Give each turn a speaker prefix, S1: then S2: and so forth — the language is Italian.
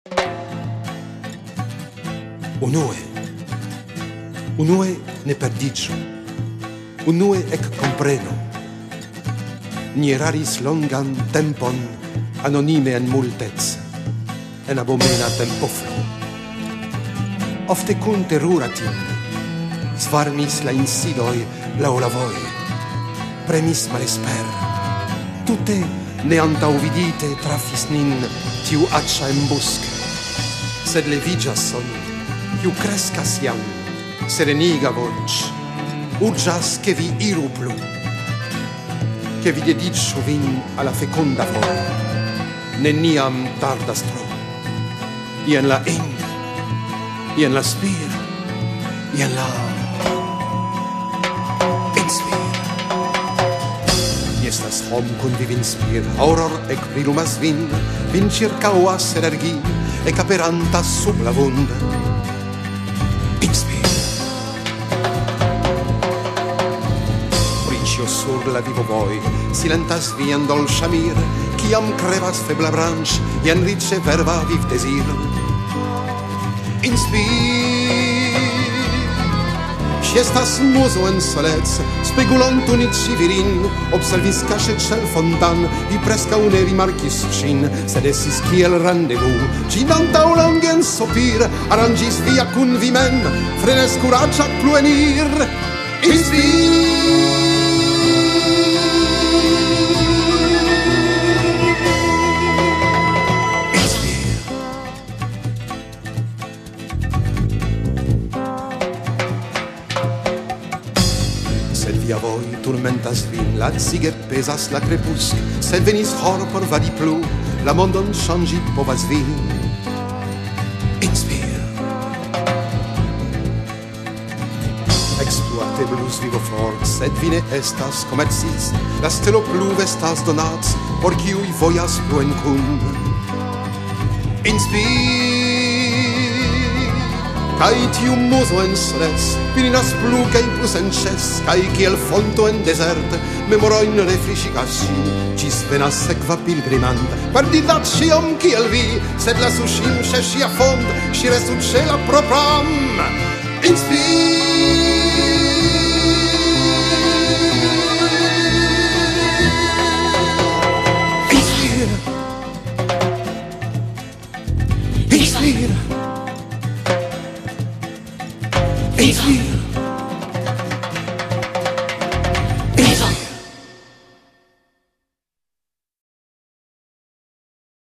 S1: Unue ne perdicio, unue ec compreno. Ni eraris longan tempon anonime en multez, en abomena tempoflo. Ofte cum teruratim, svarmis la insidoi lau la voi, premis malesper. Tutte ne antauvidite trafis nin tiu accia embusque, sed levigas son, tiu crescas iam, sereniga voce, urgas che vi iru plu, che vi dedicio vin alla feconda voi, neniam tardas tro, ien la ing, ien la spir, ien la inspir. Estas hom cum viv inspir, auror ec brilumas vin circauas energi, ec aperantas sub la vunda. Inspir. Ricio sur la vivo voi, silentas vi en dolcia mir, ciam crevas febla branch, i en rice verba viv desir. Inspir. Si estas muso en solez, spegulant unici virin, observis cache cel fontan, vi presca une rimarcis cin, sed esis kiel rendezvous, ci dantau longen sopir, arrangis via cun vi men, frenes curagia pluenir. Inspir! Via voi turmentas vin, lazige pesas la crepusc, sed venis hor por vadi plu, la mondon changi povas vin. Inspir. Exploateblus vivo fort, sed vi ne estas commercis, la stelo plu vestas donats, por kiui vojas pluen cun. Inspir. Kai tiu muso en soles, virinas plu kai plus en ces, kai kiel fonto en desert, memoroin refrescigas sin, cis venas sekva pilgrimant, perdidat ciom kiel vi, sed la sushim ce sia fond, si resut ce la propram. Inspir!